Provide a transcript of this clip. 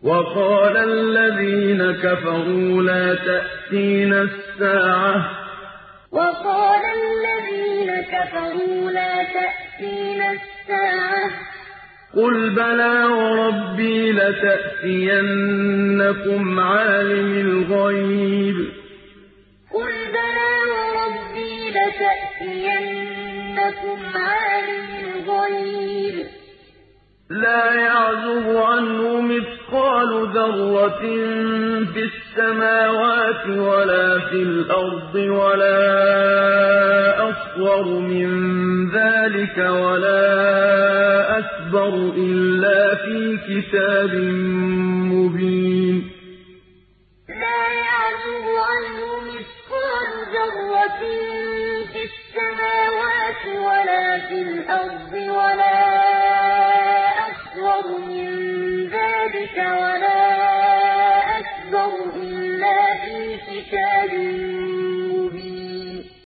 وقال الذين كفروا لا تأتينا الساعة قل بلى وربي لتأتينكم عالم الغيب لا يعزب عنه مثقال ذرة في السماوات ولا في الأرض ولا أصغر من ذلك ولا أكبر إلا في كتاب مبين لا يعزب عنه مثقال ذرة في السماوات ولا في الأرض ولا أصغر من ذلك ولا أكبر إلا في كتاب